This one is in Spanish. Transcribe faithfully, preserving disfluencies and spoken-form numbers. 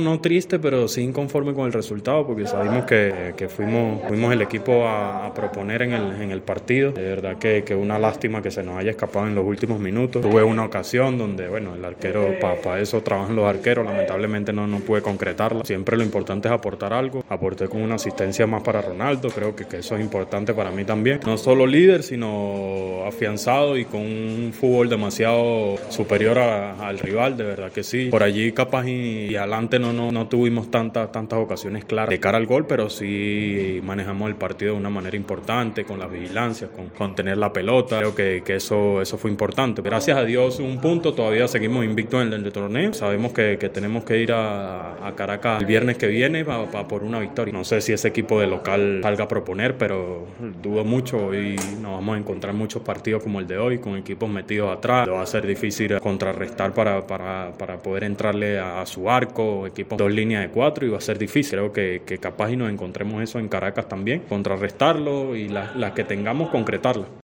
no triste, pero sí inconforme con el resultado, porque sabemos que, que fuimos, fuimos el equipo a, a proponer en el, en el partido. De verdad que, que una lástima que se nos haya escapado en los últimos minutos. Tuve una ocasión donde, bueno, el arquero, para pa eso trabajan los arqueros, lamentablemente no, no pude concretarla. Siempre lo importante es aportar algo. Aporté con una asistencia más para Ronaldo, creo que, que eso es importante para mí también. No solo líder, sino afianzado y con un fútbol demasiado superior a, al rival, de verdad que sí. Por allí capaz y, y adelante no, no, no tuvimos tantas, tantas ocasiones claras de cara al gol, pero sí manejamos el partido de una manera importante, con las vigilancias, con, con tener la pelota. Creo que, que eso, eso fue importante. Gracias a Dios un punto, todavía seguimos invictos en el, el torneo. Sabemos que, que tenemos que ir a, a Caracas el viernes que viene para pa por una victoria. No sé si ese equipo de local salga a proponer, pero dudo mucho y nos vamos a encontrar muchos partidos como el de hoy, con equipos metidos atrás. Lo va a ser difícil contrarrestar para, para, para poder entrarle a, a su arco, equipos dos líneas de cuatro, y va a ser difícil. Creo que, que capaz y nos encontremos eso en Caracas también, contrarrestarlo y las la que tengamos, concretarla.